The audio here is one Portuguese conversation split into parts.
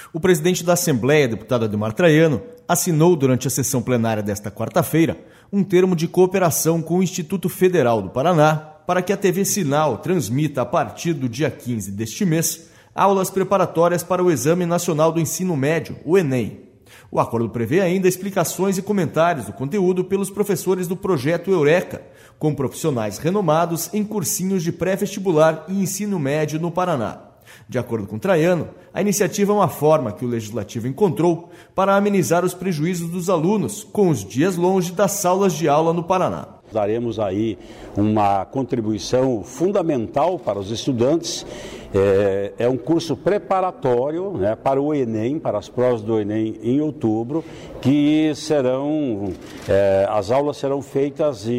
O presidente da Assembleia, deputado Ademar Traiano, assinou durante a sessão plenária desta quarta-feira um termo de cooperação com o Instituto Federal do Paraná para que a TV Sinal transmita a partir do dia 15 deste mês aulas preparatórias para o Exame Nacional do Ensino Médio, o Enem. O acordo prevê ainda explicações e comentários do conteúdo pelos professores do projeto Eureka, com profissionais renomados em cursinhos de pré-vestibular e ensino médio no Paraná. De acordo com Traiano, a iniciativa é uma forma que o Legislativo encontrou para amenizar os prejuízos dos alunos com os dias longe das salas de aula no Paraná. Daremos aí uma contribuição fundamental para os estudantes. É um curso preparatório, né, para o Enem, para as provas do Enem em outubro, que as aulas serão feitas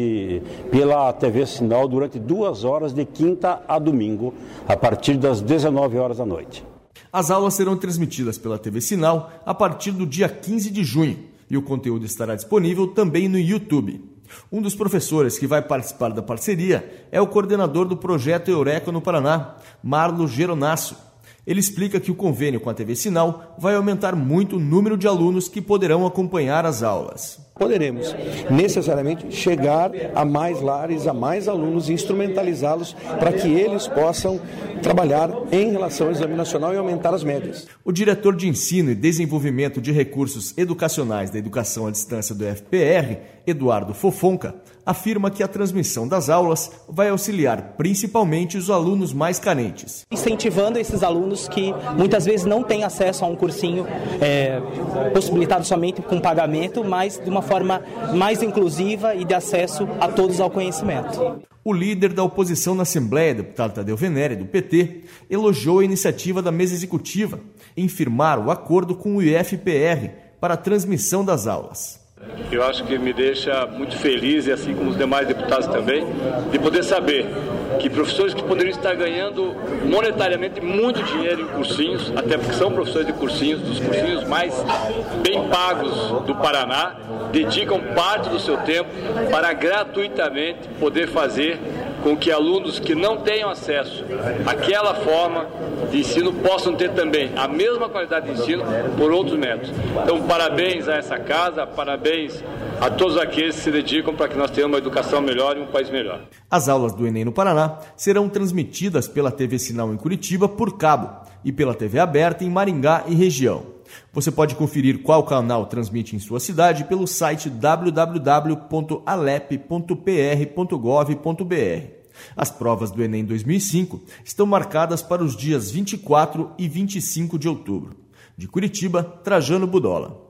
pela TV Sinal durante 2 horas de quinta a domingo, a partir das 19 horas da noite. As aulas serão transmitidas pela TV Sinal a partir do dia 15 de junho e o conteúdo estará disponível também no YouTube. Um dos professores que vai participar da parceria é o coordenador do projeto Eureka no Paraná, Marlo Geronasso. Ele explica que o convênio com a TV Sinal vai aumentar muito o número de alunos que poderão acompanhar as aulas. Poderemos necessariamente chegar a mais lares, a mais alunos e instrumentalizá-los para que eles possam trabalhar em relação ao Exame Nacional e aumentar as médias. O diretor de Ensino e Desenvolvimento de Recursos Educacionais da Educação à Distância do FPR, Eduardo Fofonca, afirma que a transmissão das aulas vai auxiliar principalmente os alunos mais carentes. Incentivando esses alunos que muitas vezes não têm acesso a um cursinho possibilitado somente com pagamento, mas de uma forma mais inclusiva e de acesso a todos ao conhecimento. O líder da oposição na Assembleia, deputado Tadeu Venere, do PT, elogiou a iniciativa da mesa executiva em firmar o acordo com o IFPR para a transmissão das aulas. Eu acho que me deixa muito feliz, e assim como os demais deputados também, de poder saber que professores que poderiam estar ganhando monetariamente muito dinheiro em cursinhos, até porque são professores de cursinhos, dos cursinhos mais bem pagos do Paraná, dedicam parte do seu tempo para gratuitamente poder fazer com que alunos que não tenham acesso àquela forma de ensino possam ter também a mesma qualidade de ensino por outros métodos. Então, parabéns a essa casa, parabéns a todos aqueles que se dedicam para que nós tenhamos uma educação melhor e um país melhor. As aulas do Enem no Paraná serão transmitidas pela TV Sinal em Curitiba por cabo e pela TV aberta em Maringá e região. Você pode conferir qual canal transmite em sua cidade pelo site www.alep.pr.gov.br. As provas do Enem 2005 estão marcadas para os dias 24 e 25 de outubro. De Curitiba, Trajano Budola.